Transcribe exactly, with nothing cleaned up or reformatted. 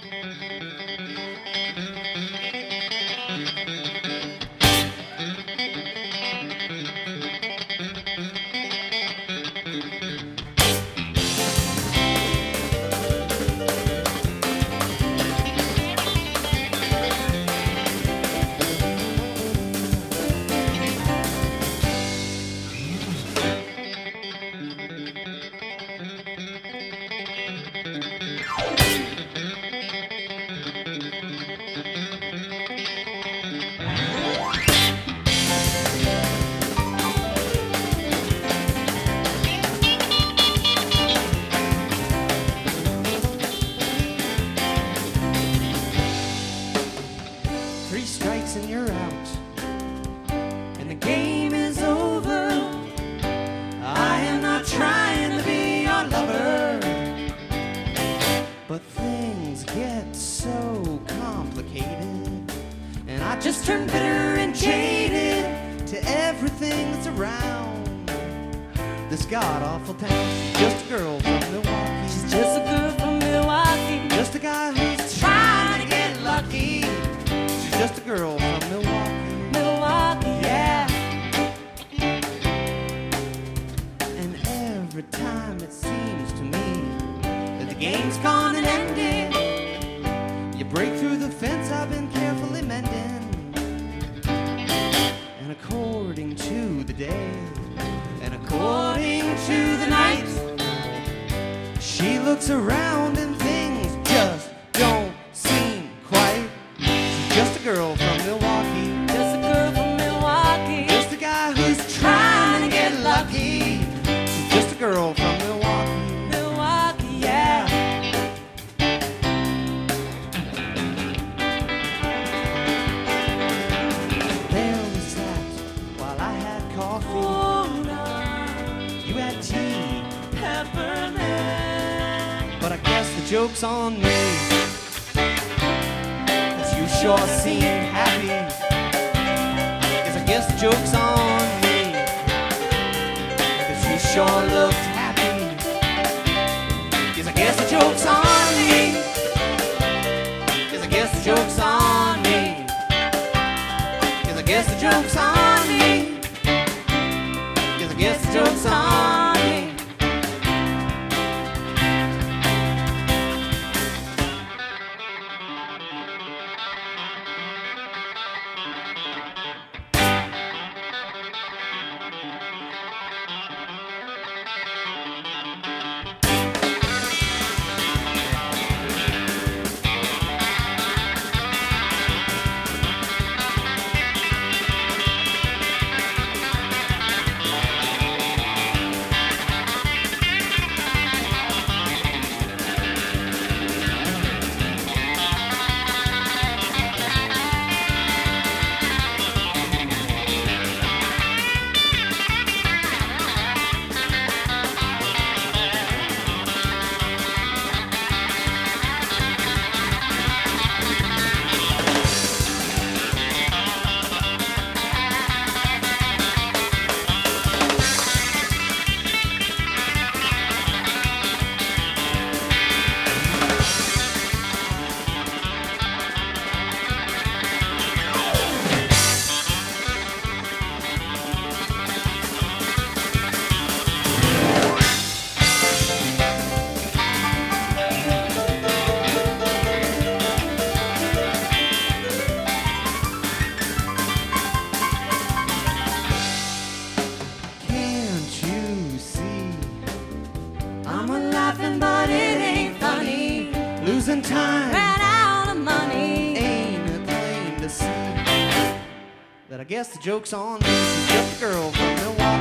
Three strikes and you're out, and the game is over. I am not trying to be your lover, but things get so complicated, and I just turn bitter and jaded to everything that's around this god-awful town. Just a girl from Milwaukee. She's just a girl from Milwaukee. Just a guy who's trying to get lucky. Just a girl from Milwaukee. Milwaukee, yeah. And every time it seems to me that the game's gone and ended, you break through the fence I've been carefully mending. And according to the day, and according to the night, she looks around and things just don't seem quite. Just a girl from Milwaukee. just a girl from Milwaukee. Just a guy who's trying to get lucky. Just a girl from Milwaukee. Milwaukee, Yeah. There we sat while I had coffee. Cola, You had tea. peppermint. But I guess the joke's on me. You sure seem happy. Guess I guess the joke's on me. Cause you sure looked happy. Guess I guess the joke's on me. Guess I guess the joke's on me. Guess I guess the joke's on me. Guess I guess the joke's on me. losing time, ran out of money. Ain't it plain to see that I guess the joke's on me? She's just a girl from Milwaukee.